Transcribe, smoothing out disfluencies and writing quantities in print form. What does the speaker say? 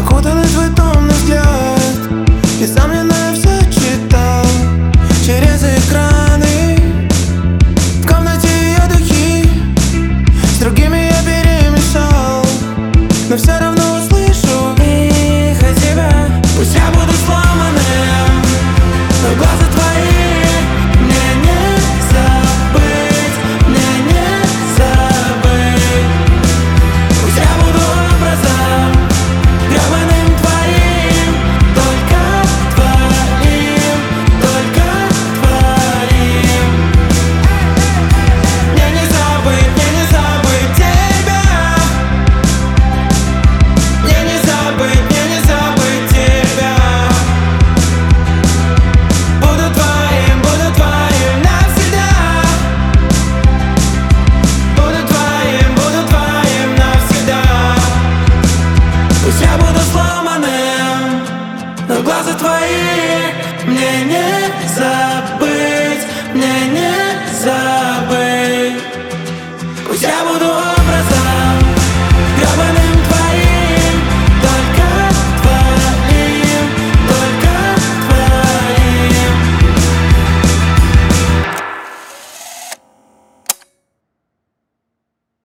окутал твой томный взгляд. Несомненно, я все читал через экраны. В комнате ее духи, с другими я перемешал, но все равно услышу их от тебя. Пусть я буду сломанным, но глаза твои мне не забыть, мне не забыть. Пусть я буду образом гребаным твоим, только твоим, только твоим. Мне не забыть тебя. Мне не забыть тебя. Буду твоим навсегда. Буду твоим навсегда. Пусть я буду сломанным, но глаза твои мне не забыть.